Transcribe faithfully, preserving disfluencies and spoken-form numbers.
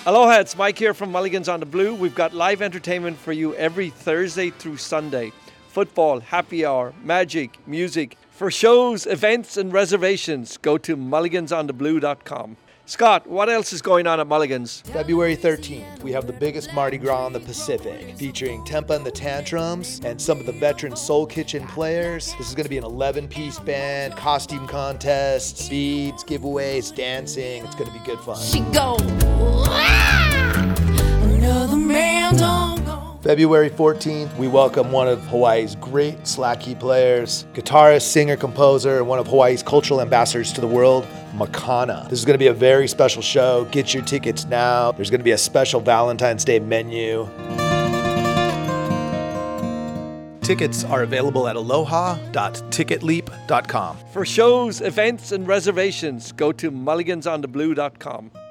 Aloha, it's Mike here from Mulligans on the Blue. We've got live entertainment for you every Thursday through Sunday. Football, happy hour, magic, music. For shows, events, and reservations, go to mulligans on the blue dot com. Scott, what else is going on at Mulligans? February thirteenth, we have the biggest Mardi Gras in the Pacific, featuring Tempa and the Tantrums and some of the veteran Soul Kitchen players. This is going to be an eleven-piece band, costume contests, beads, giveaways, dancing. It's going to be good fun. She go, another man don't go. February fourteenth, we welcome one of Hawaii's great slack key players, guitarist, singer, composer, and one of Hawaii's cultural ambassadors to the world, Makana. This is going to be a very special show. Get your tickets now. There's going to be a special Valentine's Day menu. Tickets are available at aloha dot ticket leap dot com. For shows, events, and reservations, go to mulligans on the blue dot com.